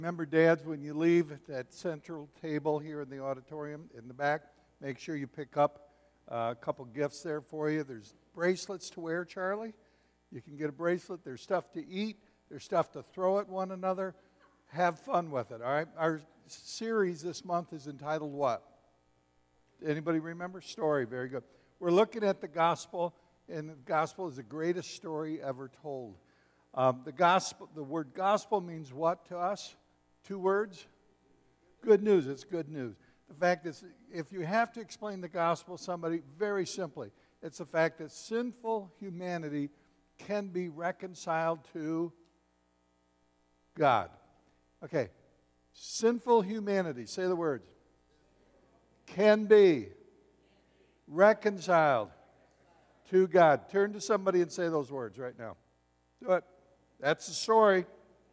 Remember, dads, when you leave that central table here in the auditorium in the back, make sure you pick up a couple gifts there for you. There's bracelets to wear, Charlie. You can get a bracelet. There's stuff to eat. There's stuff to throw at one another. Have fun with it, all right? Our series this month is entitled what? Anybody remember? Story. Very good. We're looking at the gospel, and the gospel is the greatest story ever told. The word gospel means what to us? Two words? Good news. It's good news. The fact is, if you have to explain the gospel to somebody, very simply, it's the fact that sinful humanity can be reconciled to God. Okay. Sinful humanity, say the words, can be reconciled to God. Turn to somebody and say those words right now. Do it. That's the story.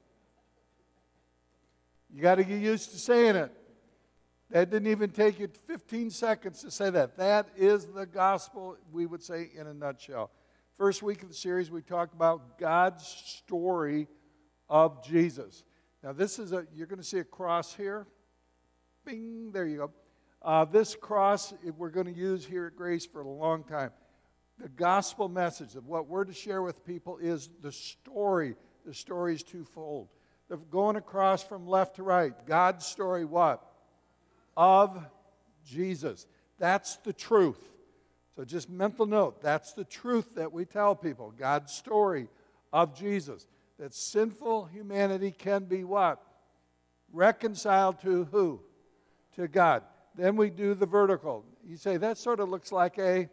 You got to get used to saying it. That didn't even take you 15 seconds to say that. That is the gospel, we would say, in a nutshell. First week of the series, we talked about God's story of Jesus. Now, you're going to see a cross here. Bing, there you go. This cross we're going to use here at Grace for a long time. The gospel message of what we're to share with people is the story. The story is twofold. Going across from left to right, God's story what? Of Jesus. That's the truth. So just mental note, that's the truth that we tell people. God's story of Jesus. That sinful humanity can be what? Reconciled to who? To God. Then we do the vertical. You say, that sort of looks like a...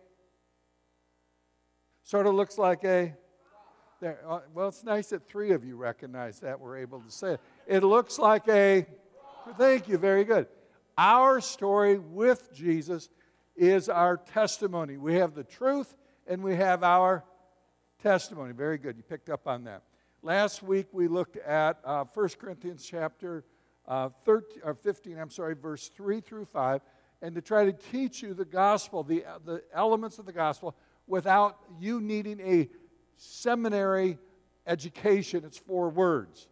There, well, it's nice that three of you recognize that. We're able to say it. It looks like a... Thank you, very good. Our story with Jesus is our testimony. We have the truth and we have our testimony. Very good. You picked up on that. Last week we looked at 1 Corinthians chapter 15, verse 3 through 5, and to try to teach you the gospel, the elements of the gospel, without you needing a seminary education. It's 4 words.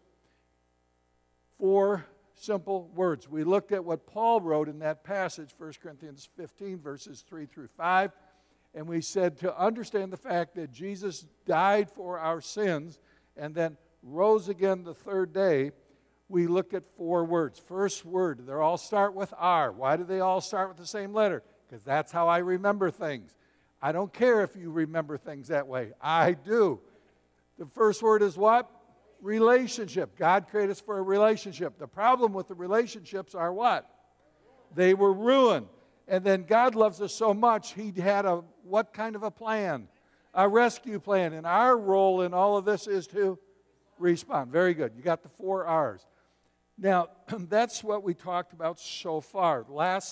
4 simple words. We looked at what Paul wrote in that passage, 1 Corinthians 15, verses 3 through 5, and we said to understand the fact that Jesus died for our sins and then rose again the third day, we looked at 4 words. First word, they all start with R. Why do they all start with the same letter? Because that's how I remember things. I don't care if you remember things that way. I do. The first word is what? Relationship. God created us for a relationship. The problem with the relationships are what? They were ruined. And then God loves us so much, He had what kind of a plan? A rescue plan. And our role in all of this is to respond. Very good. You got the 4 R's. Now, that's what we talked about so far. The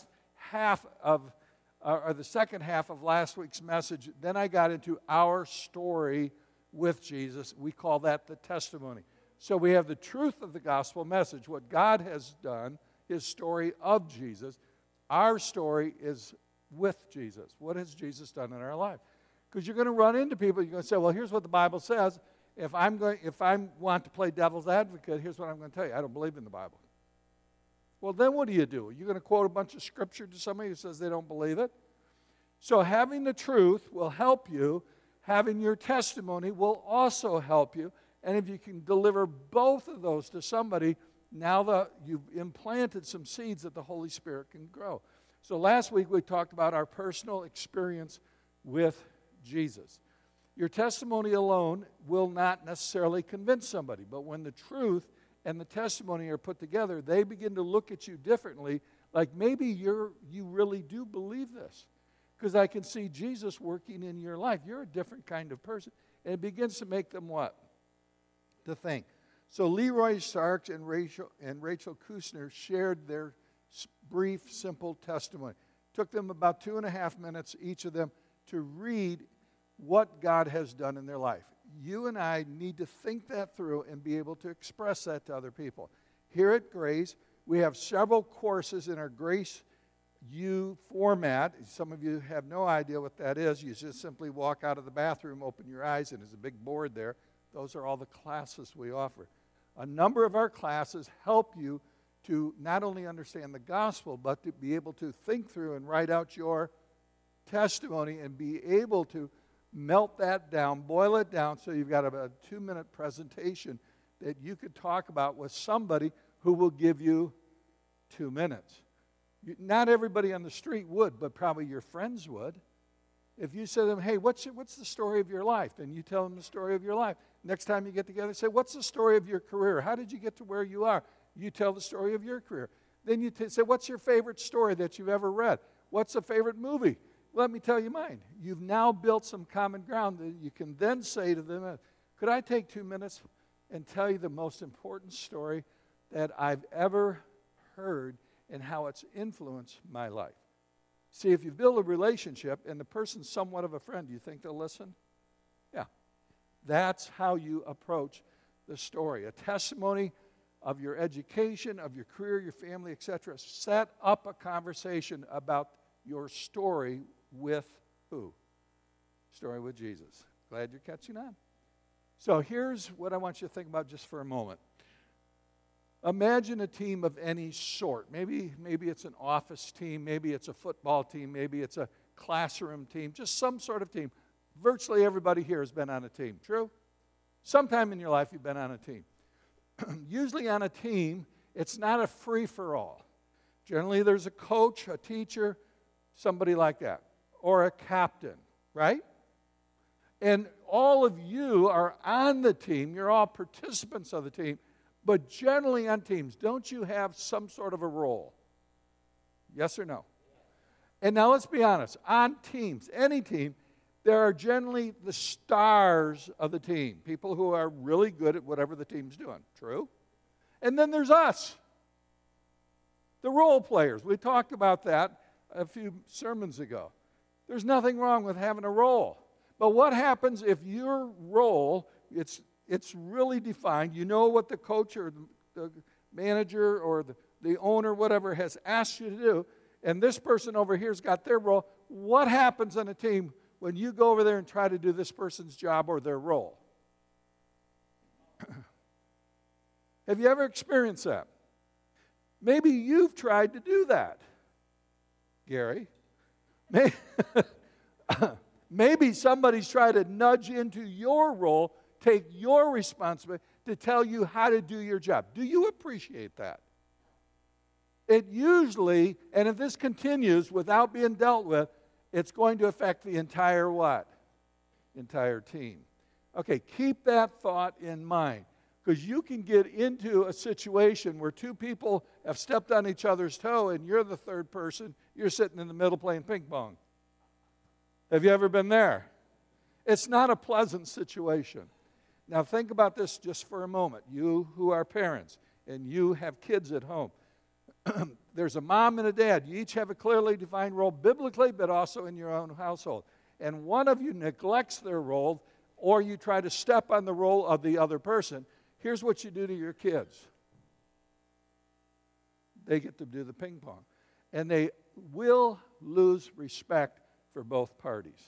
second half of last week's message, then I got into our story with Jesus. We call that the testimony. So we have the truth of the gospel message, what God has done, His story of Jesus. Our story is with Jesus. What has Jesus done in our life? Because you're going to run into people, you're going to say, well, here's what the Bible says. If I want to play devil's advocate, here's what I'm going to tell you. I don't believe in the Bible. Well, then what do? You're going to quote a bunch of scripture to somebody who says they don't believe it? So having the truth will help you. Having your testimony will also help you. And if you can deliver both of those to somebody, now you've implanted some seeds that the Holy Spirit can grow. So last week we talked about our personal experience with Jesus. Your testimony alone will not necessarily convince somebody, but when the truth and the testimony are put together, they begin to look at you differently, like maybe you really do believe this. Because I can see Jesus working in your life. You're a different kind of person. And it begins to make them what? To think. So Leroy Starks and Rachel Kusner shared their brief, simple testimony. It took them about 2.5 minutes, each of them, to read what God has done in their life. You and I need to think that through and be able to express that to other people. Here at Grace, we have several courses in our Grace U format. Some of you have no idea what that is. You just simply walk out of the bathroom, open your eyes, and there's a big board there. Those are all the classes we offer. a number of our classes help you to not only understand the gospel, but to be able to think through and write out your testimony and be able to melt that down, boil it down, so you've got a 2-minute presentation that you could talk about with somebody who will give you 2 minutes. Not everybody on the street would, but probably your friends would. If you said to them, hey, what's the story of your life? Then you tell them the story of your life. Next time you get together, say, what's the story of your career? How did you get to where you are? You tell the story of your career. Then you say, what's your favorite story that you've ever read? What's a favorite movie? Let me tell you mine. You've now built some common ground that you can then say to them, could I take 2 minutes and tell you the most important story that I've ever heard and how it's influenced my life? See, if you build a relationship and the person's somewhat of a friend, do you think they'll listen? Yeah. That's how you approach the story. A testimony of your education, of your career, your family, etc. Set up a conversation about your story with who? Story with Jesus. Glad you're catching on. So here's what I want you to think about just for a moment. Imagine a team of any sort. Maybe it's an office team, maybe it's a football team, maybe it's a classroom team, just some sort of team. Virtually everybody here has been on a team, true? Sometime in your life you've been on a team. Usually on a team, it's not a free-for-all. Generally there's a coach, a teacher, somebody like that, or a captain, right? And all of you are on the team. You're all participants of the team. But generally on teams, don't you have some sort of a role? Yes or no? And now let's be honest. On teams, any team, there are generally the stars of the team, people who are really good at whatever the team's doing. True? And then there's us, the role players. We talked about that a few sermons ago. There's nothing wrong with having a role. But what happens if your role, it's really defined. You know what the coach or the manager or the owner, whatever, has asked you to do, and this person over here's got their role. What happens on a team when you go over there and try to do this person's job or their role? Have you ever experienced that? Maybe you've tried to do that, Gary. Maybe somebody's tried to nudge into your role, take your responsibility to tell you how to do your job. Do you appreciate that? It usually, and if this continues without being dealt with, it's going to affect the entire what? Entire team. Okay, keep that thought in mind, because you can get into a situation where two people have stepped on each other's toe and you're the third person, you're sitting in the middle playing ping pong. Have you ever been there? It's not a pleasant situation. Now think about this just for a moment. You who are parents and you have kids at home. There's a mom and a dad. You each have a clearly defined role biblically, but also in your own household. And one of you neglects their role, or you try to step on the role of the other person. Here's what you do to your kids. They get to do the ping pong. And they will lose respect for both parties.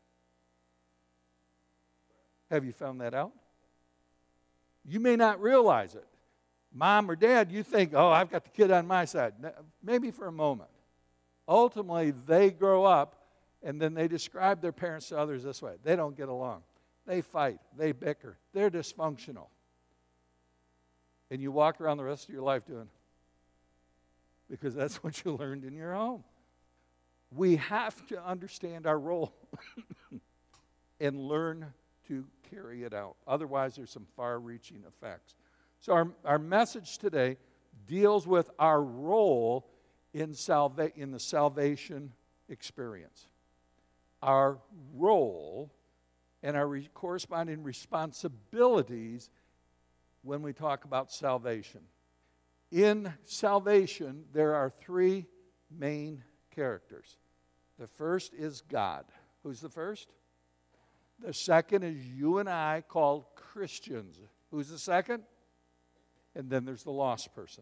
Have you found that out? You may not realize it. Mom or dad, you think, oh, I've got the kid on my side. Maybe for a moment. Ultimately, they grow up, and then they describe their parents to others this way. They don't get along. They fight. They bicker. They're dysfunctional. And you walk around the rest of your life doing, because that's what you learned in your home. We have to understand our role and learn to carry it out. Otherwise, there's some far-reaching effects. So our message today deals with our role in the salvation experience. Our role and our corresponding responsibilities when we talk about salvation. In salvation, there are three main characters. The first is God. Who's the first? The second is you and I, called Christians. Who's the second? And then there's the lost person.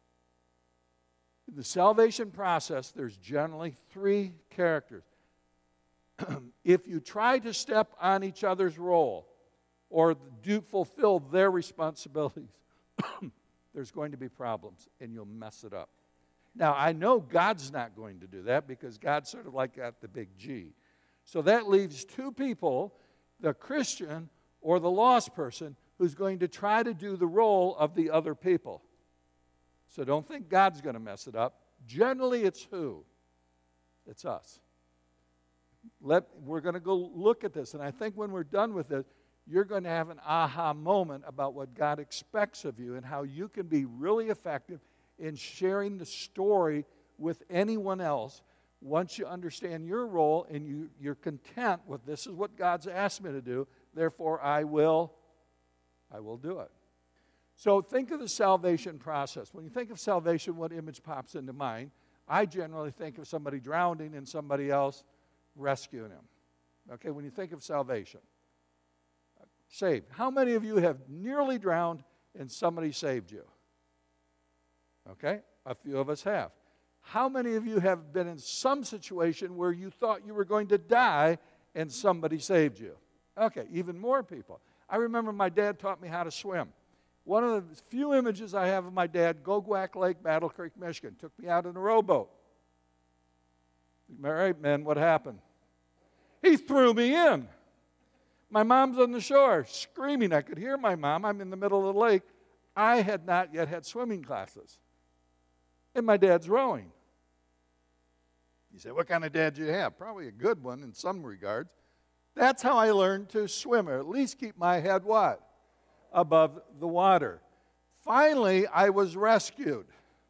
In the salvation process, there's generally three characters. If you try to step on each other's role or fulfill their responsibilities, there's going to be problems, and you'll mess it up. Now, I know God's not going to do that because God's sort of like got the big G. So that leaves two people, the Christian or the lost person, who's going to try to do the role of the other people. So don't think God's going to mess it up. Generally, it's who? It's us. We're going to go look at this, and I think when we're done with it, you're going to have an aha moment about what God expects of you and how you can be really effective in sharing the story with anyone else once you understand your role and you're content with this is what God's asked me to do, therefore I will do it. So think of the salvation process. When you think of salvation, what image pops into mind? I generally think of somebody drowning and somebody else rescuing him. Okay, when you think of salvation. Saved. How many of you have nearly drowned and somebody saved you? Okay, a few of us have. How many of you have been in some situation where you thought you were going to die and somebody saved you? Okay, even more people. I remember my dad taught me how to swim. One of the few images I have of my dad, Gogwak Lake, Battle Creek, Michigan, took me out in a rowboat. All right, men, what happened? He threw me in. My mom's on the shore screaming. I could hear my mom. I'm in the middle of the lake. I had not yet had swimming classes. And my dad's rowing. You say, what kind of dad do you have? Probably a good one in some regards. That's how I learned to swim, or at least keep my head what? Above the water. Finally, I was rescued.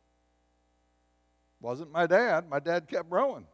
Wasn't my dad. My dad kept rowing.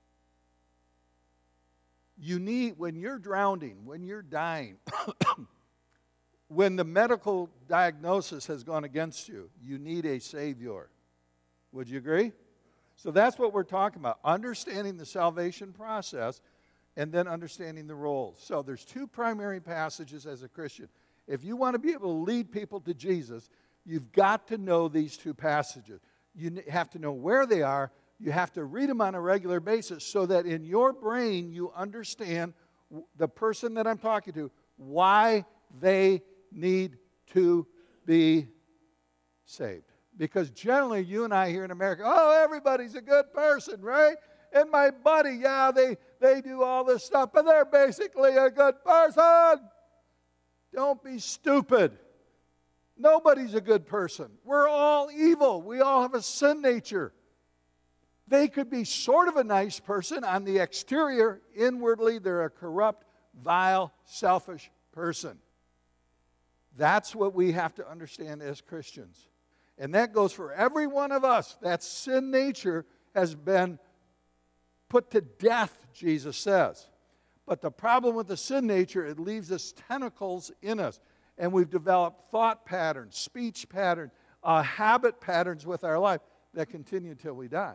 You need, when you're drowning, when you're dying, when the medical diagnosis has gone against you, you need a Savior. Would you agree? So that's what we're talking about, understanding the salvation process and then understanding the roles. So there's two primary passages as a Christian. If you want to be able to lead people to Jesus, you've got to know these two passages. You have to know where they are. You have to read them on a regular basis so that in your brain you understand the person that I'm talking to, why they need to be saved. Because generally you and I here in America, oh, everybody's a good person, right? And my buddy, yeah, they do all this stuff, but they're basically a good person. Don't be stupid. Nobody's a good person. We're all evil. We all have a sin nature. They could be sort of a nice person on the exterior. Inwardly, they're a corrupt, vile, selfish person. That's what we have to understand as Christians. And that goes for every one of us. That sin nature has been put to death, Jesus says. But the problem with the sin nature, it leaves us tentacles in us. And we've developed thought patterns, speech patterns, habit patterns with our life that continue until we die.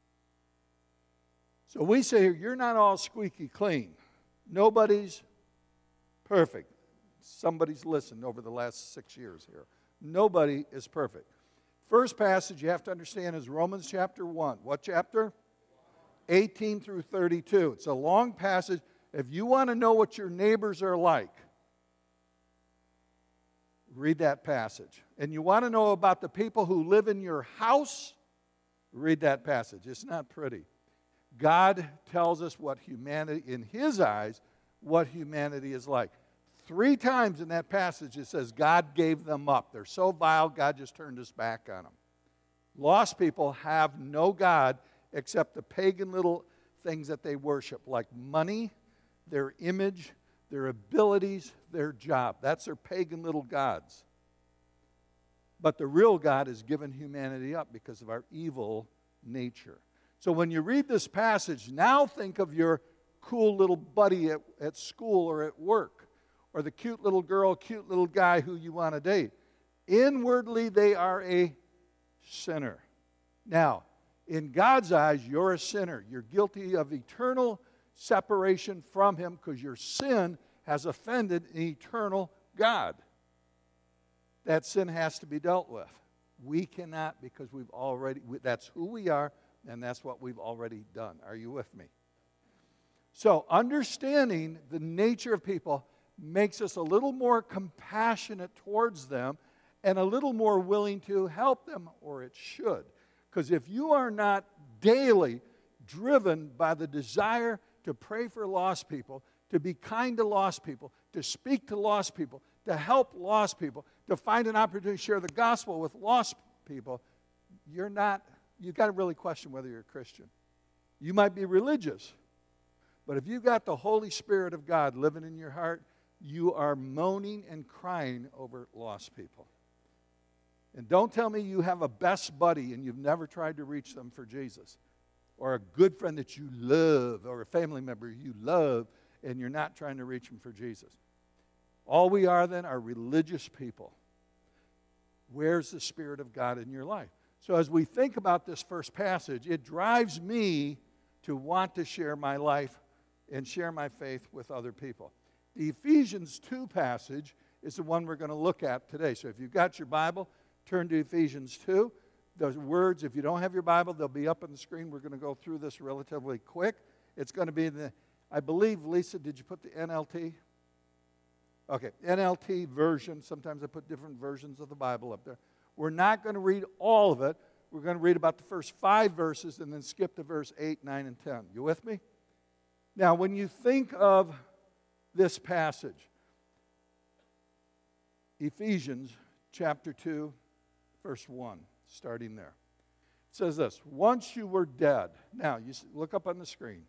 So we say here, you're not all squeaky clean. Nobody's perfect. Somebody's listened over the last 6 years here. Nobody is perfect. First passage you have to understand is Romans chapter 1. What chapter? 18 through 32. It's a long passage. If you want to know what your neighbors are like, read that passage. And you want to know about the people who live in your house, read that passage. It's not pretty. God tells us what humanity, in His eyes, what humanity is like. 3 times in that passage it says God gave them up. They're so vile, God just turned His back on them. Lost people have no God except the pagan little things that they worship, like money, their image, their abilities, their job. That's their pagan little gods. But the real God has given humanity up because of our evil nature. So when you read this passage, now think of your cool little buddy at school or at work, or the cute little girl, cute little guy who you want to date. Inwardly, they are a sinner. Now, in God's eyes, you're a sinner. You're guilty of eternal separation from Him because your sin has offended an eternal God. That sin has to be dealt with. We cannot because that's who we are, and that's what we've already done. Are you with me? So understanding the nature of people makes us a little more compassionate towards them and a little more willing to help them, or it should. Because if you are not daily driven by the desire to pray for lost people, to be kind to lost people, to speak to lost people, to help lost people, to find an opportunity to share the gospel with lost people, you've got to really question whether you're a Christian. You might be religious, but if you've got the Holy Spirit of God living in your heart, you are moaning and crying over lost people. And don't tell me you have a best buddy and you've never tried to reach them for Jesus, or a good friend that you love, or a family member you love, and you're not trying to reach them for Jesus. All we are then are religious people. Where's the Spirit of God in your life? So as we think about this first passage, it drives me to want to share my life and share my faith with other people. The Ephesians 2 passage is the one we're going to look at today. So if you've got your Bible, turn to Ephesians 2. Those words, if you don't have your Bible, they'll be up on the screen. We're going to go through this relatively quick. It's going to be in the, I believe, Lisa, did you put the NLT? Okay, NLT version. Sometimes I put different versions of the Bible up there. We're not going to read all of it. We're going to read about the first 5 verses and then skip to verse 8, 9, and 10. You with me? Now, when you think of this passage, Ephesians chapter 2, verse 1, starting there. It says this: once you were dead. Now, you look up on the screen.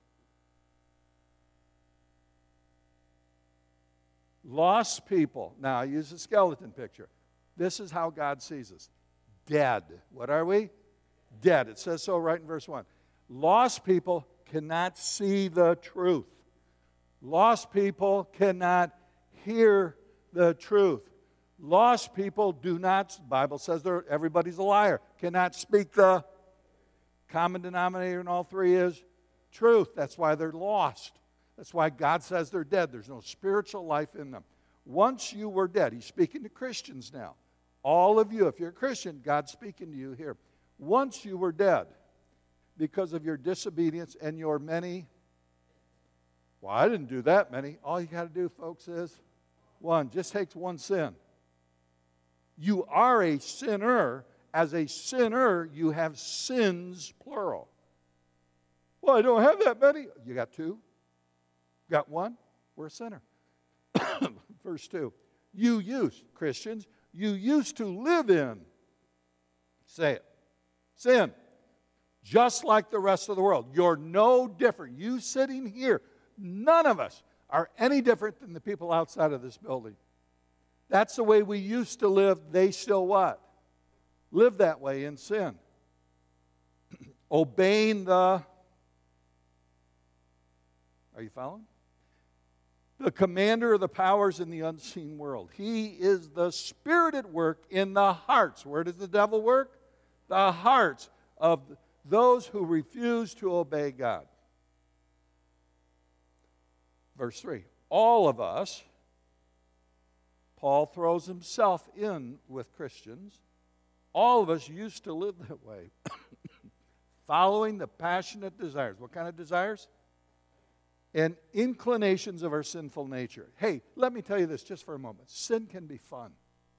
Lost people. Now, I use a skeleton picture. This is how God sees us. Dead. What are we? Dead. It says so right in verse 1. Lost people cannot see the truth. Lost people cannot hear the truth. Lost people do not, the Bible says everybody's a liar, cannot speak the common denominator in all three is truth. That's why they're lost. That's why God says they're dead. There's no spiritual life in them. Once you were dead, he's speaking to Christians now. All of you, if you're a Christian, God's speaking to you here. Once you were dead because of your disobedience and your many, well, I didn't do that many. All you got to do, folks, is one. Just takes one sin. You are a sinner. As a sinner, you have sins, plural. Well, I don't have that many. You got 2? Got 1? We're a sinner. Verse 2. You used, Christians, you used to live in, say it, sin, just like the rest of the world. You're no different. You sitting here, none of us are any different than the people outside of this building. That's the way we used to live. They still what? Live that way in sin. Obeying the, are you following? The commander of the powers in the unseen world. He is the Spirit at work in the hearts. Where does the devil work? The hearts of those who refuse to obey God. Verse 3. All of us, Paul throws himself in with Christians, all of us used to live that way, following the passionate desires. What kind of desires? And inclinations of our sinful nature. Hey, let me tell you this just for a moment. Sin can be fun.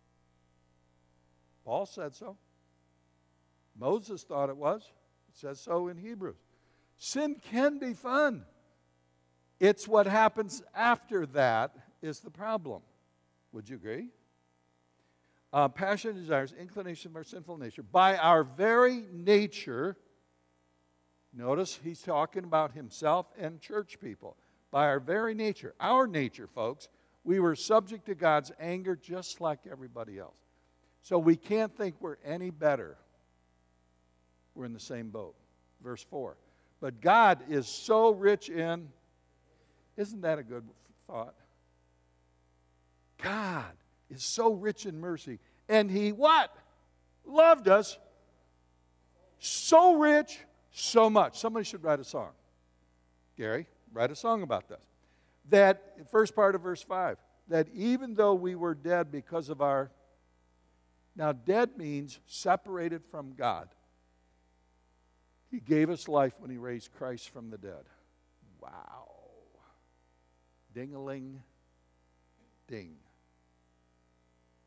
Paul said so. Moses thought it was. It says so in Hebrews. Sin can be fun. It's what happens after that is the problem. Would you agree? Passion, desires, inclination of our sinful nature. By our very nature, notice he's talking about himself and church people. By our very nature, our nature, folks, we were subject to God's anger just like everybody else. So we can't think we're any better. We're in the same boat. Verse 4. But God is so rich in, isn't that a good thought? God is so rich in mercy. And he what? Loved us so rich, so much. Somebody should write a song. Gary, write a song about this. That, first part of verse 5, that even though we were dead because of our, now dead means separated from God. He gave us life when he raised Christ from the dead. Wow. Ding-a-ling, ding.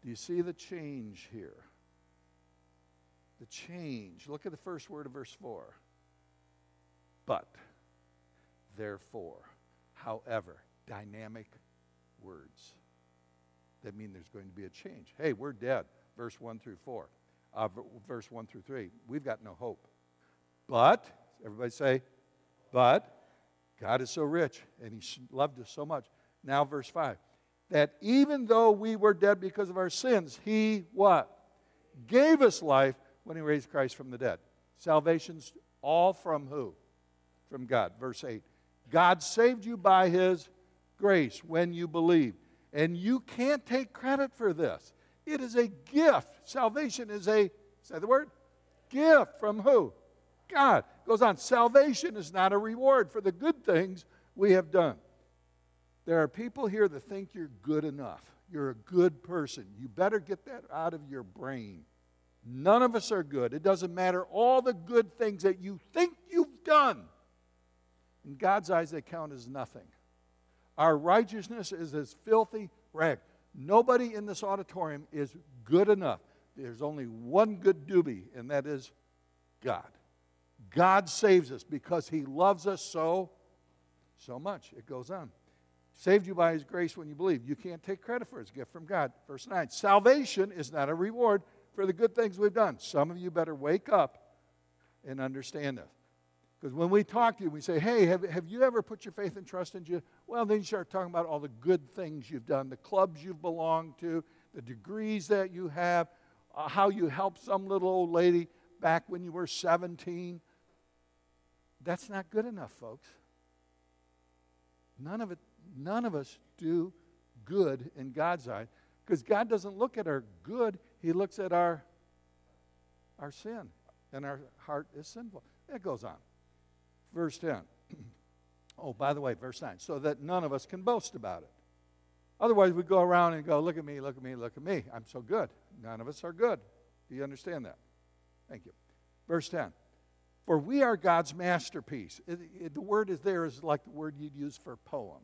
Do you see the change here? The change. Look at the first word of verse 4. But, therefore, however, dynamic words that mean there's going to be a change. Hey, we're dead, verse 1 through 4. Verse 1 through 3. We've got no hope. But, everybody say, but, God is so rich, and He loved us so much. Now, verse 5. That even though we were dead because of our sins, He, what? Gave us life when He raised Christ from the dead. Salvation's all from who? From God. Verse 8. God saved you by His grace when you believe. And you can't take credit for this. It is a gift. Salvation is a, say the word, gift from who? God. Goes on. Salvation is not a reward for the good things we have done. There are people here that think you're good enough. You're a good person. You better get that out of your brain. None of us are good. It doesn't matter all the good things that you think you've done. In God's eyes, they count as nothing. Our righteousness is as filthy rag. Nobody in this auditorium is good enough. There's only one good doobie, and that is God. God saves us because He loves us so much. It goes on. Saved you by His grace when you believe. You can't take credit for it. It's a gift from God. Verse 9. Salvation is not a reward for the good things we've done. Some of you better wake up and understand this. Because when we talk to you, we say, hey, have you ever put your faith and trust in Jesus? Well, then you start talking about all the good things you've done, the clubs you've belonged to, the degrees that you have, how you helped some little old lady back when you were 17. That's not good enough, folks. None of us do good in God's eye, because God doesn't look at our good. He looks at our sin, and our heart is sinful. It goes on. Verse 10. Oh, by the way, verse 9. So that none of us can boast about it. Otherwise, we go around and go, look at me, look at me, look at me. I'm so good. None of us are good. Do you understand that? Thank you. Verse 10. For we are God's masterpiece. The word is there is like the word you'd use for poem.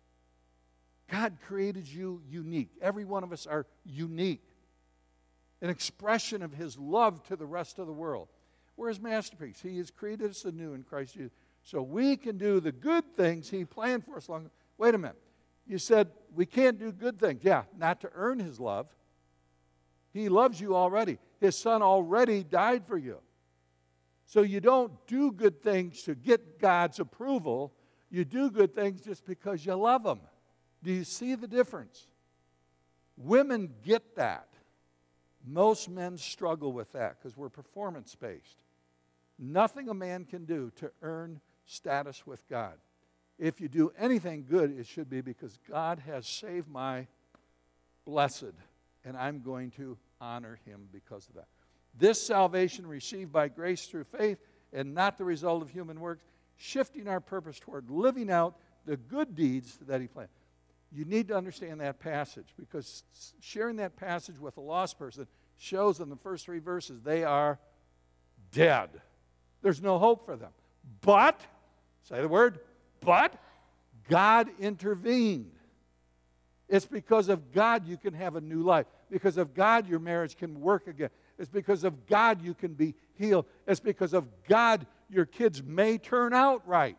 God created you unique. Every one of us are unique. An expression of His love to the rest of the world. We're His masterpiece. He has created us anew in Christ Jesus. So we can do the good things He planned for us long. Wait a minute. You said we can't do good things. Yeah, not to earn His love. He loves you already. His Son already died for you. So you don't do good things to get God's approval. You do good things just because you love Him. Do you see the difference? Women get that. Most men struggle with that because we're performance-based. Nothing a man can do to earn status with God. If you do anything good, it should be because God has saved my blessed, and I'm going to honor Him because of that. This salvation received by grace through faith and not the result of human works, shifting our purpose toward living out the good deeds that He planned. You need to understand that passage, because sharing that passage with a lost person shows in the first 3 verses they are dead. There's no hope for them. But, say the word, but God intervened. It's because of God you can have a new life. Because of God your marriage can work again. It's because of God you can be healed. It's because of God your kids may turn out right.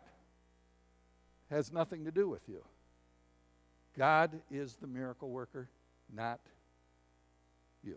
It has nothing to do with you. God is the miracle worker, not you.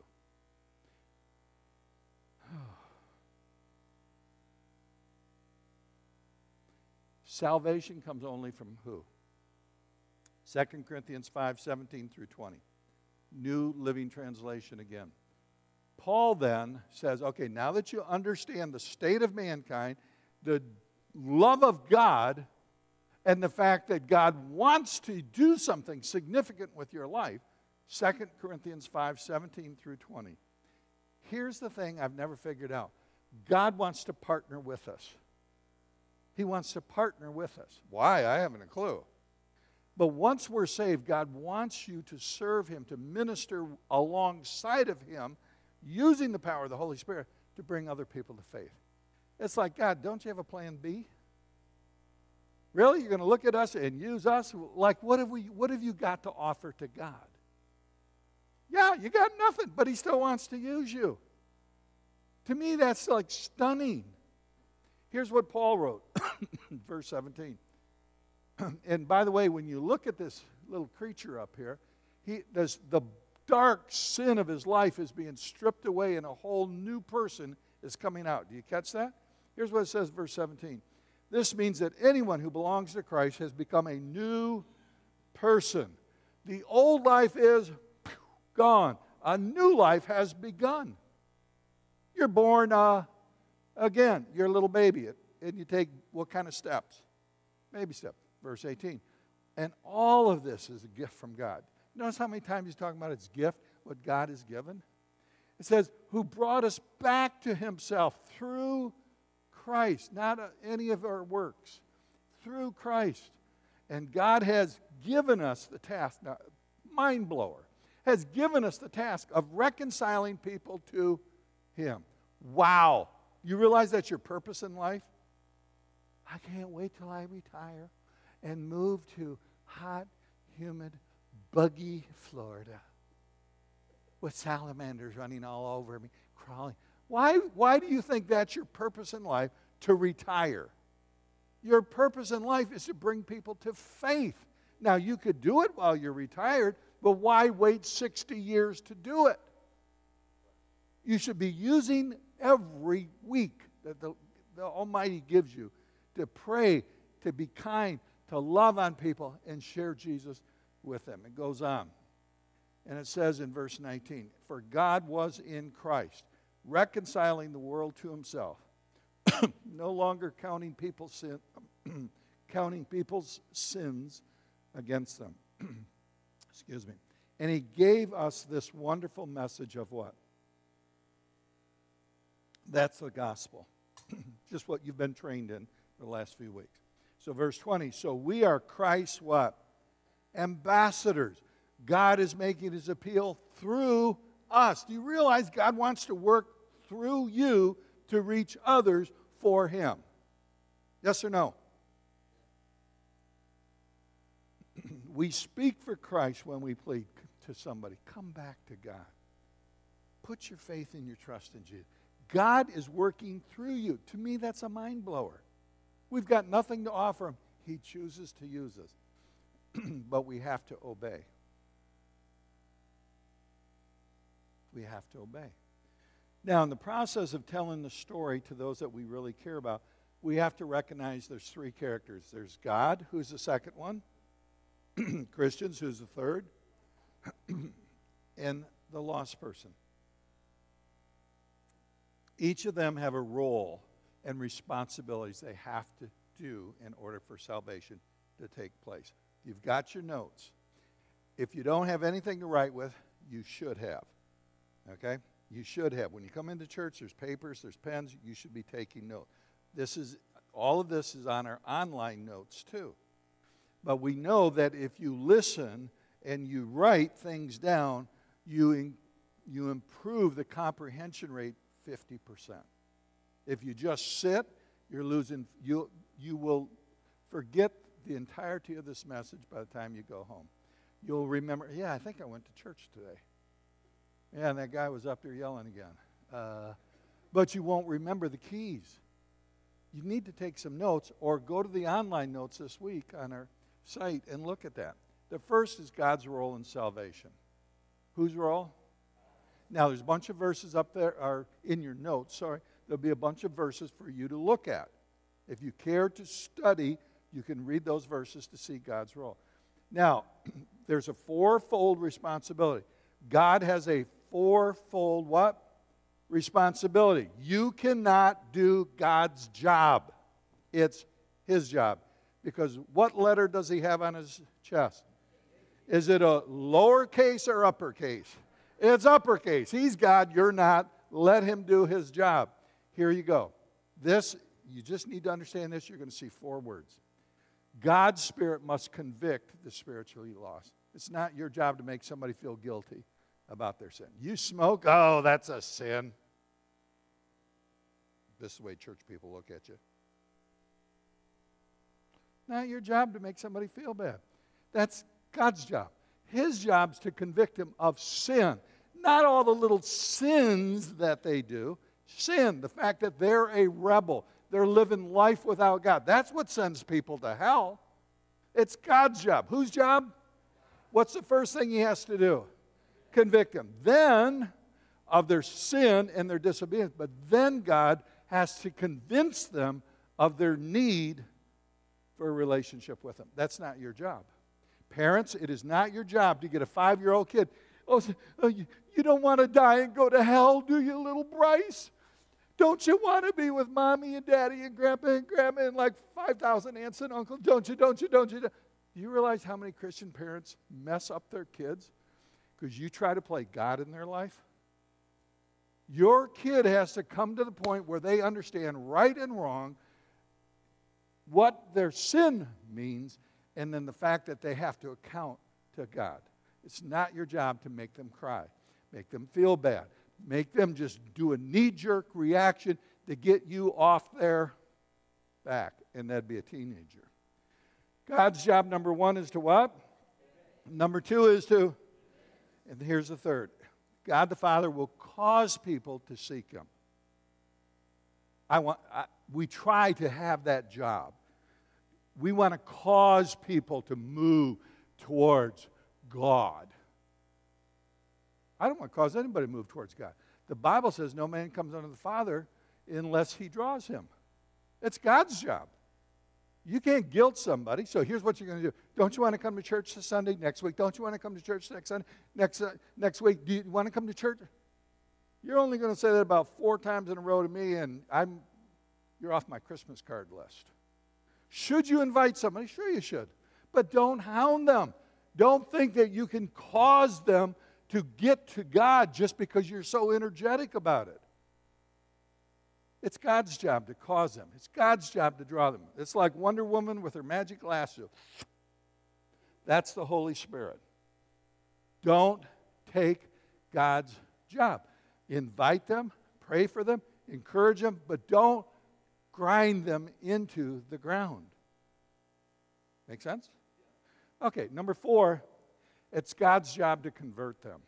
Salvation comes only from who? 2 Corinthians 5:17 through 20. New Living Translation again. Paul then says, okay, now that you understand the state of mankind, the love of God, and the fact that God wants to do something significant with your life, 2 Corinthians 5:17 through 20. Here's the thing I've never figured out. God wants to partner with us. He wants to partner with us. Why? I haven't a clue. But once we're saved, God wants you to serve Him, to minister alongside of Him, using the power of the Holy Spirit to bring other people to faith. It's like, God, don't you have a plan B? Really? You're going to look at us and use us? Like, what have you got to offer to God? Yeah, you got nothing, but he still wants to use you. To me, that's like stunning. Here's what Paul wrote, verse 17. And by the way, when you look at this little creature up here, the dark sin of his life is being stripped away and a whole new person is coming out. Do you catch that? Here's what it says, verse 17. This means that anyone who belongs to Christ has become a new person. The old life is gone. A new life has begun. You're born again. You're a little baby. And you take what kind of steps? Baby steps. Verse 18. And all of this is a gift from God. Notice how many times he's talking about its gift, what God has given? It says, who brought us back to himself through Christ, not any of our works, through Christ. And God has given us the task, now, mind blower, has given us the task of reconciling people to him. Wow. You realize that's your purpose in life? I can't wait till I retire and move to hot, humid, buggy Florida with salamanders running all over me, crawling. Why do you think that's your purpose in life, to retire? Your purpose in life is to bring people to faith. Now, you could do it while you're retired, but why wait 60 years to do it? You should be using every week that the Almighty gives you to pray, to be kind, to love on people, and share Jesus with them. It goes on. And it says in verse 19, for God was in Christ, reconciling the world to himself, no longer counting people's sins against them. Excuse me. And he gave us this wonderful message of what? That's the gospel. Just what you've been trained in for the last few weeks. So verse 20, so we are Christ's what? Ambassadors. God is making his appeal through us. Do you realize God wants to work through you to reach others for him? Yes or no? We speak for Christ when we plead to somebody. Come back to God. Put your faith and your trust in Jesus. God is working through you. To me, that's a mind blower. We've got nothing to offer him. He chooses to use us. But we have to obey. We have to obey. Now, in the process of telling the story to those that we really care about, we have to recognize there's three characters. There's God, who's the second one. Christians, who's the third. And the lost person. Each of them have a role and responsibilities they have to do in order for salvation to take place. You've got your notes. If you don't have anything to write with, you should have. Okay? You should have. When you come into church, there's papers, there's pens. You should be taking notes. All of this is on our online notes too. But we know that if you listen and you write things down, you improve the comprehension rate 50%. If you just sit, you're losing. You will forget the entirety of this message by the time you go home. You'll remember, yeah, I think I went to church today. Yeah, and that guy was up there yelling again. But you won't remember the keys. You need to take some notes or go to the online notes this week on our site and look at that. The first is God's role in salvation. Whose role? Now, there's a bunch of verses up there, or in your notes, sorry. There'll be a bunch of verses for you to look at. If you care to study, you can read those verses to see God's role. Now, there's a fourfold responsibility. God has a fourfold what? Responsibility. You cannot do God's job. It's his job. Because what letter does he have on his chest? Is it a lowercase or uppercase? It's uppercase. He's God, you're not. Let him do his job. Here you go. This, you just need to understand this. You're going to see 4 words. God's Spirit must convict the spiritually lost. It's not your job to make somebody feel guilty about their sin. You smoke? Oh, that's a sin. This is the way church people look at you. Not your job to make somebody feel bad. That's God's job. His job is to convict them of sin. Not all the little sins that they do. Sin, the fact that they're a rebel. They're living life without God. That's what sends people to hell. It's God's job. Whose job? What's the first thing He has to do? Convict them. Then, of their sin and their disobedience. But then God has to convince them of their need for a relationship with Him. That's not your job. Parents, it is not your job to get a 5-year-old kid. Oh, you don't want to die and go to hell, do you, little Bryce? Don't you want to be with Mommy and Daddy and Grandpa and like 5,000 aunts and uncles? Don't you? Do you realize how many Christian parents mess up their kids because you try to play God in their life? Your kid has to come to the point where they understand right and wrong, what their sin means, and then the fact that they have to account to God. It's not your job to make them cry, make them feel bad, make them just do a knee-jerk reaction to get you off their back, and that'd be a teenager. God's job, number one, is to what? Number two is to, and here's the third. God the Father will cause people to seek Him. We try to have that job. We want to cause people to move towards God. I don't want to cause anybody to move towards God. The Bible says no man comes unto the Father unless He draws him. It's God's job. You can't guilt somebody, so here's what you're going to do. Don't you want to come to church this Sunday? Next week. Don't you want to come to church next Sunday? Next week. Do you want to come to church? You're only going to say that about 4 times in a row to me, and you're off my Christmas card list. Should you invite somebody? Sure you should. But don't hound them. Don't think that you can cause them to get to God just because you're so energetic about it. It's God's job to cause them. It's God's job to draw them. It's like Wonder Woman with her magic lasso. That's the Holy Spirit. Don't take God's job. Invite them, pray for them, encourage them, but don't grind them into the ground. Make sense? Okay, number 4, it's God's job to convert them.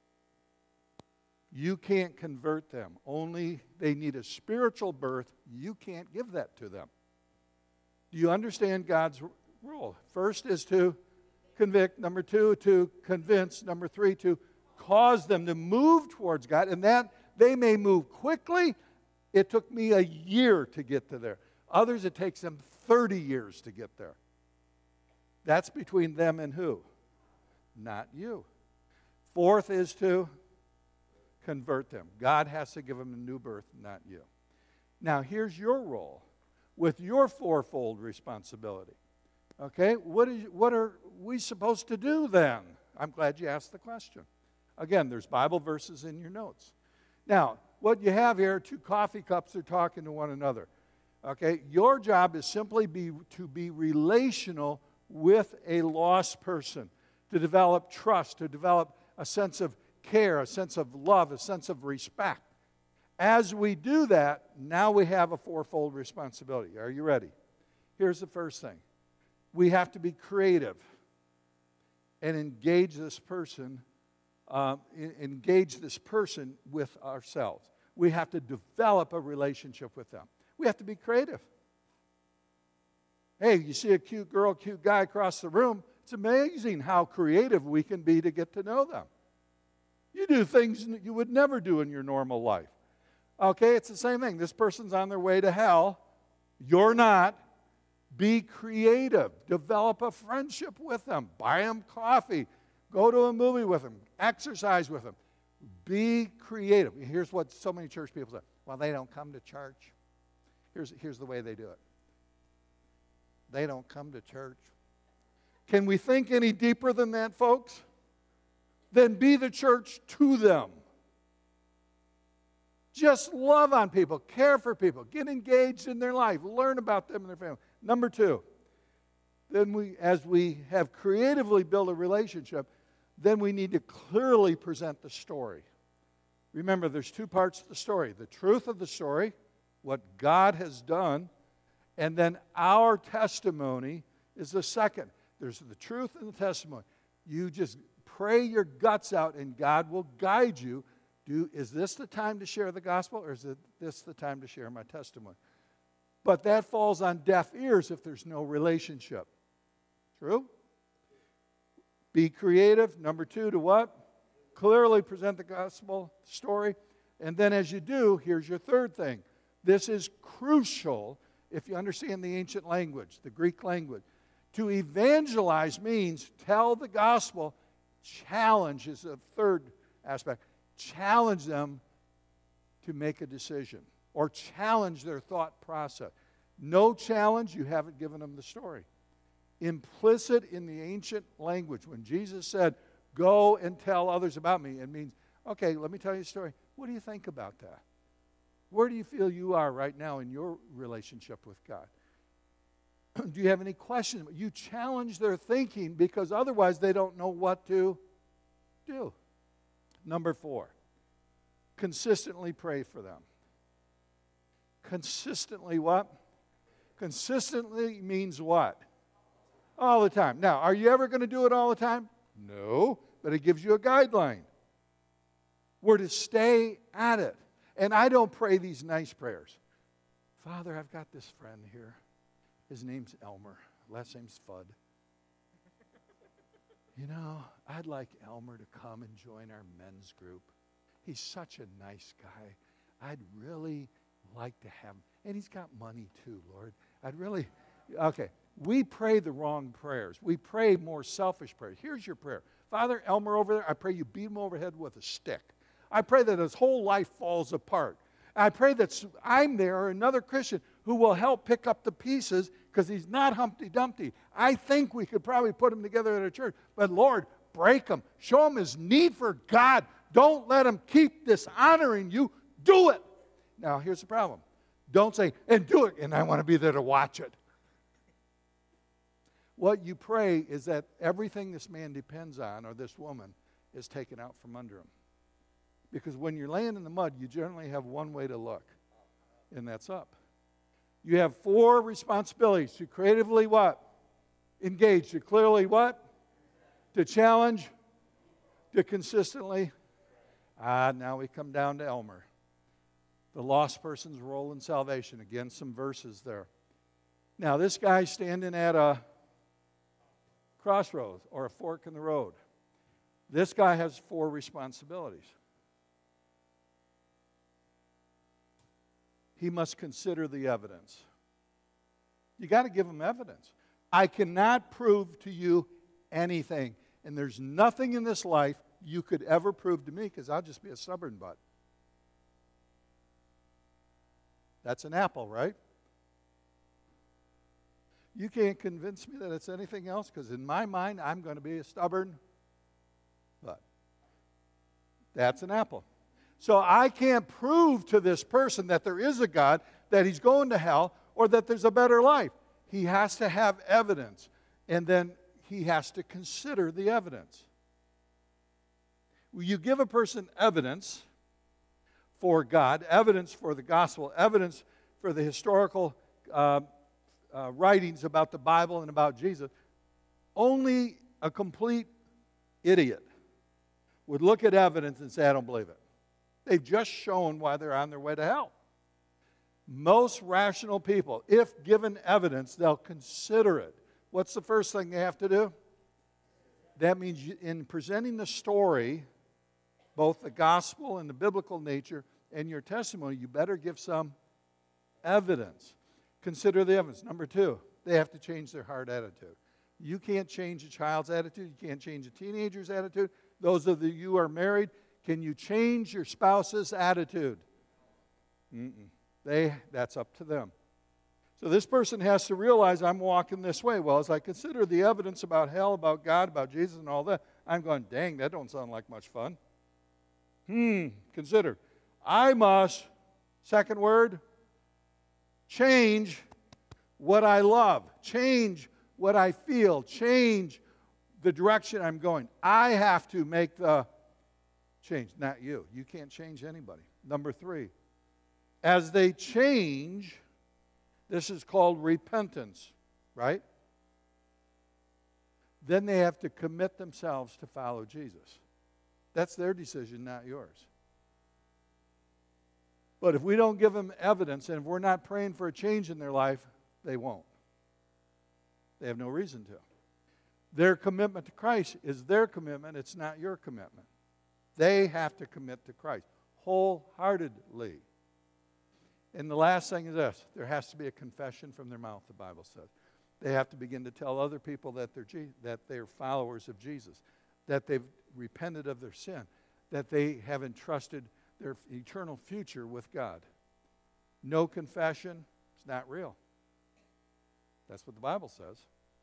You can't convert them. Only they need a spiritual birth. You can't give that to them. Do you understand God's rule? First is to convict. Number 2, to convince. Number 3, to cause them to move towards God. And that they may move quickly. It took me a year to get to there. Others, it takes them 30 years to get there. That's between them and who? Not you. 4th is to convert them. God has to give them a new birth, not you. Now, here's your role with your 4-fold responsibility. Okay, what are we supposed to do then? I'm glad you asked the question. Again, there's Bible verses in your notes. Now, what you have here are 2 coffee cups that are talking to one another. Okay, your job is simply to be relational with a lost person, to develop trust, to develop a sense of care, a sense of love, a sense of respect. As we do that, now we have a 4-fold responsibility. Are you ready? Here's the first thing. We have to be creative and engage this person with ourselves. We have to develop a relationship with them. We have to be creative. Hey, you see a cute girl, cute guy across the room, it's amazing how creative we can be to get to know them. You do things that you would never do in your normal life. Okay, it's the same thing. This person's on their way to hell. You're not. Be creative. Develop a friendship with them. Buy them coffee. Go to a movie with them. Exercise with them. Be creative. Here's what so many church people say. Well, they don't come to church. Here's the way they do it. They don't come to church. Can we think any deeper than that, folks? Then be the church to them. Just love on people, care for people, get engaged in their life, learn about them and their family. Number 2, then as we have creatively built a relationship, then we need to clearly present the story. Remember, there's 2 parts to the story. The truth of the story, what God has done, and then our testimony is the second. There's the truth and the testimony. You just pray your guts out, and God will guide you. Is this the time to share the gospel, or is this the time to share my testimony? But that falls on deaf ears if there's no relationship. True? Be creative. Number 2, to what? Clearly present the gospel story. And then as you do, here's your third thing. This is crucial if you understand the ancient language, the Greek language. To evangelize means tell the gospel. Challenge is a third aspect. Challenge them to make a decision or challenge their thought process. No challenge, you haven't given them the story. Implicit in the ancient language, when Jesus said, go and tell others about me, it means, okay, let me tell you a story. What do you think about that? Where do you feel you are right now in your relationship with God? Do you have any questions? You challenge their thinking because otherwise they don't know what to do. Number 4, consistently pray for them. Consistently what? Consistently means what? All the time. Now, are you ever going to do it all the time? No, but it gives you a guideline. We're to stay at it. And I don't pray these nice prayers. Father, I've got this friend here. His name's Elmer. Last name's Fudd. You know, I'd like Elmer to come and join our men's group. He's such a nice guy. I'd really like to have him. And he's got money too, Lord. Okay. We pray the wrong prayers. We pray more selfish prayers. Here's your prayer. Father, Elmer over there, I pray you beat him over the head with a stick. I pray that his whole life falls apart. I pray that I'm there, or another Christian, who will help pick up the pieces because he's not Humpty Dumpty. I think we could probably put him together at a church. But Lord, break him. Show him his need for God. Don't let him keep dishonoring you. Do it. Now, here's the problem. Don't say, and do it, and I want to be there to watch it. What you pray is that everything this man depends on, or this woman, is taken out from under him. Because when you're laying in the mud, you generally have one way to look, and that's up. You have 4 responsibilities. To creatively what? Engage. To clearly what? To challenge. To consistently. Now we come down to Elmer. The lost person's role in salvation. Again, some verses there. Now, this guy's standing at a crossroads or a fork in the road. This guy has 4 responsibilities. He must consider the evidence. You got to give him evidence. I cannot prove to you anything, and there's nothing in this life you could ever prove to me because I'll just be a stubborn butt. That's an apple, right? You can't convince me that it's anything else because in my mind, I'm going to be a stubborn butt. That's an apple. So I can't prove to this person that there is a God, that he's going to hell, or that there's a better life. He has to have evidence, and then he has to consider the evidence. You give a person evidence for God, evidence for the gospel, evidence for the historical writings about the Bible and about Jesus. Only a complete idiot would look at evidence and say, I don't believe it. They've just shown why they're on their way to hell. Most rational people, if given evidence, they'll consider it. What's the first thing they have to do? That means in presenting the story, both the gospel and the biblical nature, and your testimony, you better give some evidence. Consider the evidence. Number 2, they have to change their heart attitude. You can't change a child's attitude. You can't change a teenager's attitude. Those of you who are married, can you change your spouse's attitude? That's up to them. So this person has to realize I'm walking this way. Well, as I consider the evidence about hell, about God, about Jesus and all that, I'm going, dang, that don't sound like much fun. Consider. I must, second word, change what I love. Change what I feel. Change the direction I'm going. I have to make the change, not you. You can't change anybody. Number 3, as they change, this is called repentance, right? then they have to commit themselves to follow Jesus. That's their decision, not yours. But if we don't give them evidence, and if we're not praying for a change in their life, they won't. They have no reason to. Their commitment to Christ is their commitment. It's not your commitment. They have to commit to Christ wholeheartedly. And the last thing is this. There has to be a confession from their mouth, the Bible says. They have to begin to tell other people that they're followers of Jesus, that they've repented of their sin, that they have entrusted their eternal future with God. No confession, it's not real. That's what the Bible says.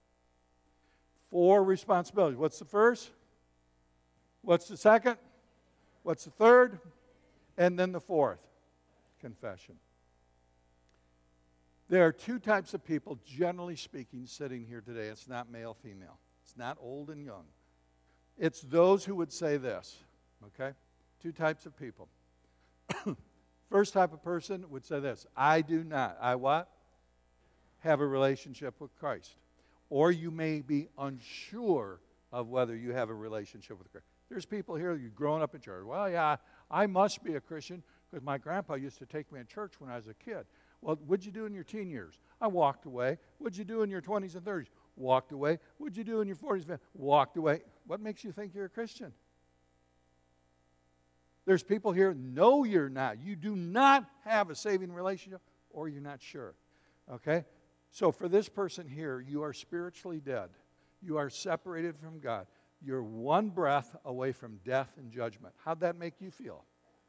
4 responsibilities. What's the first? What's the second? What's the third? And then the fourth, confession. There are 2 types of people, generally speaking, sitting here today. It's not male, female. It's not old and young. It's those who would say this, okay? 2 types of people. First type of person would say this, I do not. I what? Have a relationship with Christ. Or you may be unsure of whether you have a relationship with Christ. There's people here, you've grown up in church. Well, yeah, I must be a Christian because my grandpa used to take me to church when I was a kid. Well, what'd you do in your teen years? I walked away. What'd you do in your 20s and 30s? Walked away. What'd you do in your 40s? Walked away. What makes you think you're a Christian? There's people here, no, you're not. You do not have a saving relationship, or you're not sure. Okay? So for this person here, you are spiritually dead. You are separated from God. You're one breath away from death and judgment. How'd that make you feel?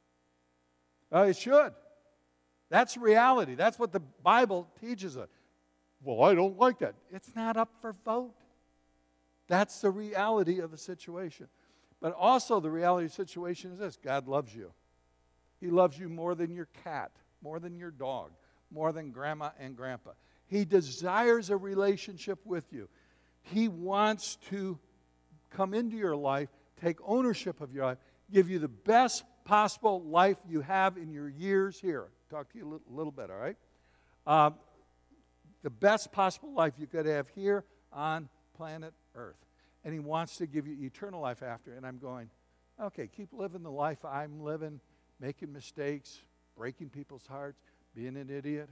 It should. That's reality. That's what the Bible teaches us. Well, I don't like that. It's not up for vote. That's the reality of the situation. But also the reality of the situation is this. God loves you. He loves you more than your cat, more than your dog, more than grandma and grandpa. He desires a relationship with you. He wants to come into your life, take ownership of your life, give you the best possible life you have in your years here. Talk to you a little bit, all right? The best possible life you could have here on planet Earth. And He wants to give you eternal life after. And I'm going, okay, keep living the life I'm living, making mistakes, breaking people's hearts, being an idiot,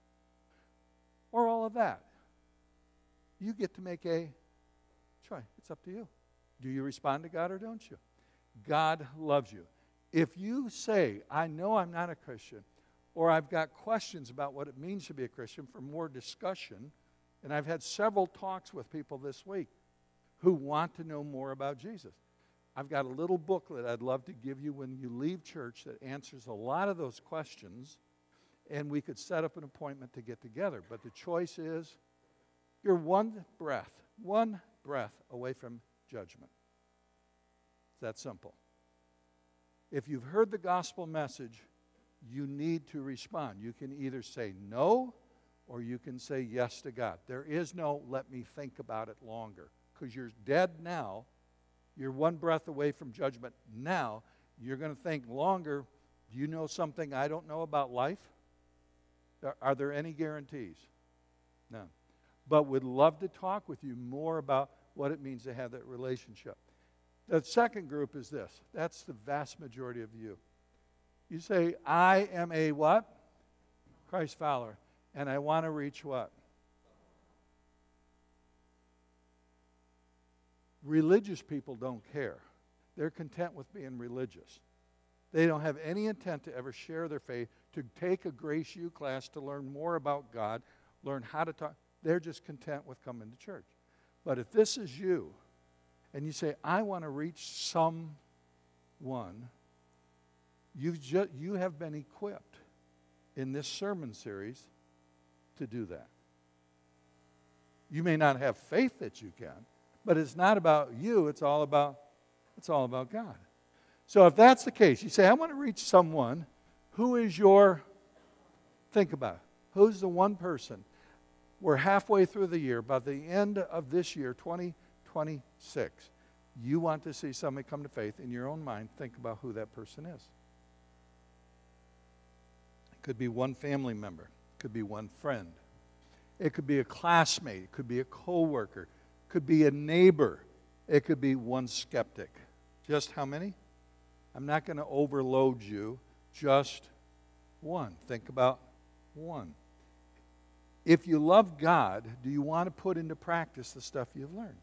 or all of that. You get to make a choice. It's up to you. Do you respond to God or don't you? God loves you. If you say, I know I'm not a Christian, or I've got questions about what it means to be a Christian for more discussion, and I've had several talks with people this week who want to know more about Jesus. I've got a little booklet I'd love to give you when you leave church that answers a lot of those questions, and we could set up an appointment to get together. But the choice is, you're one breath away from judgment. It's that simple. If you've heard the gospel message, you need to respond. You can either say no, or you can say yes to God. There is no let me think about it longer, because you're dead now. You're one breath away from judgment now. You're going to think longer. Do you know something I don't know about life? Are there any guarantees? None. But would love to talk with you more about what it means to have that relationship. The second group is this. That's the vast majority of you. You say, I am a what? Christ follower. And I want to reach what? Religious people don't care. They're content with being religious. They don't have any intent to ever share their faith, to take a Grace U class to learn more about God, learn how to talk. They're just content with coming to church. But if this is you, and you say, I want to reach someone, you have been equipped in this sermon series to do that. You may not have faith that you can, but it's not about you, it's all about God. So if that's the case, you say, I want to reach someone, who is think about it. Who's the one person? We're halfway through the year. By the end of this year, 2026, you want to see somebody come to faith. In your own mind, think about who that person is. It could be one family member. It could be one friend. It could be a classmate. It could be a coworker. It could be a neighbor. It could be one skeptic. Just how many? I'm not going to overload you. Just one. Think about one. If you love God, do you want to put into practice the stuff you've learned?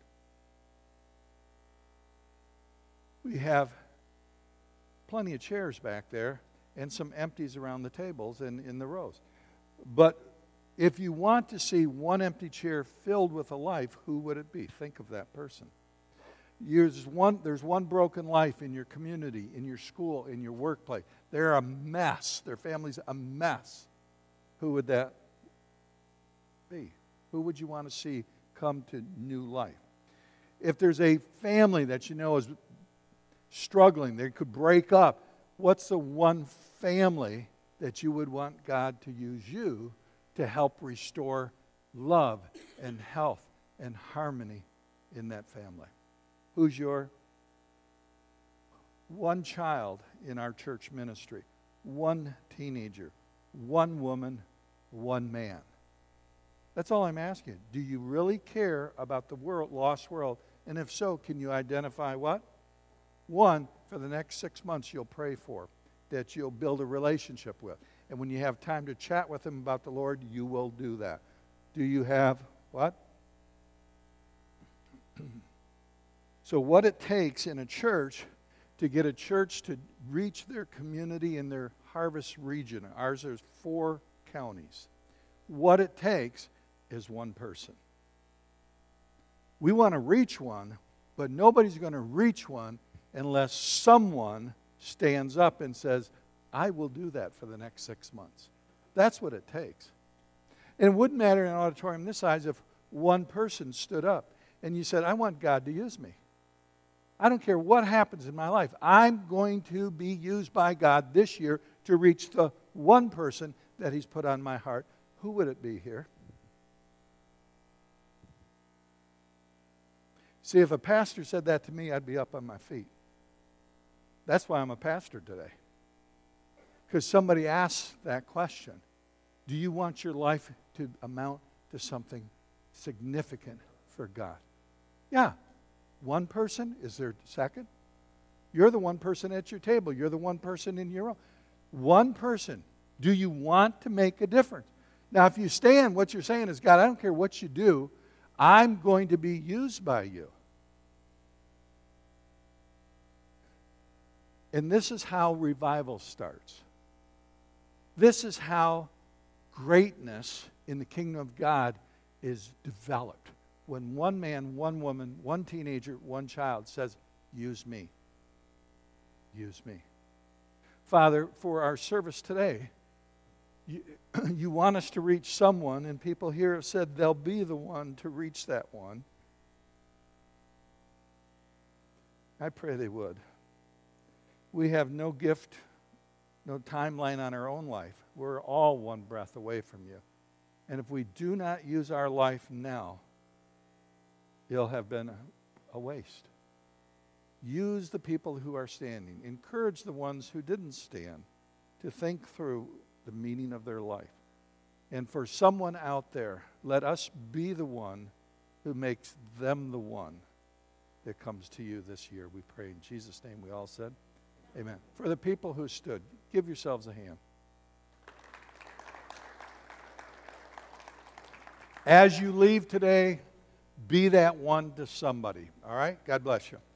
We have plenty of chairs back there and some empties around the tables and in the rows. But if you want to see one empty chair filled with a life, who would it be? Think of that person. There's one broken life in your community, in your school, in your workplace. They're a mess. Their family's a mess. Who would that be? Who would you want to see come to new life? If there's a family that you know is struggling, they could break up, what's the one family that you would want God to use you to help restore love and health and harmony in that family? Who's your one child in our church ministry, one teenager, one woman, one man? That's all I'm asking. Do you really care about the world, lost world? And if so, can you identify what? One, for the next 6 months you'll pray for, that you'll build a relationship with. And when you have time to chat with them about the Lord, you will do that. Do you have what? So what it takes in a church to get a church to reach their community in their harvest region. Ours is 4 counties. What it takes is one person. We want to reach one, but nobody's going to reach one unless someone stands up and says, I will do that for the next 6 months. That's what it takes. And it wouldn't matter in an auditorium this size if one person stood up and you said, I want God to use me. I don't care what happens in my life. I'm going to be used by God this year to reach the one person that He's put on my heart. Who would it be here? See, if a pastor said that to me, I'd be up on my feet. That's why I'm a pastor today. Because somebody asked that question. Do you want your life to amount to something significant for God? Yeah. One person? Is there a second? You're the one person at your table. You're the one person in your own. One person. Do you want to make a difference? Now, if you stand, what you're saying is, God, I don't care what you do. I'm going to be used by you. And this is how revival starts. This is how greatness in the kingdom of God is developed. When one man, one woman, one teenager, one child says, use me. Use me. Father, for our service today, you want us to reach someone, and people here have said they'll be the one to reach that one. I pray they would. We have no gift, no timeline on our own life. We're all one breath away from you. And if we do not use our life now, it'll have been a waste. Use the people who are standing. Encourage the ones who didn't stand to think through the meaning of their life. And for someone out there, let us be the one who makes them the one that comes to you this year. We pray in Jesus' name. We all said, amen. For the people who stood, give yourselves a hand. As you leave today, be that one to somebody. All right? God bless you.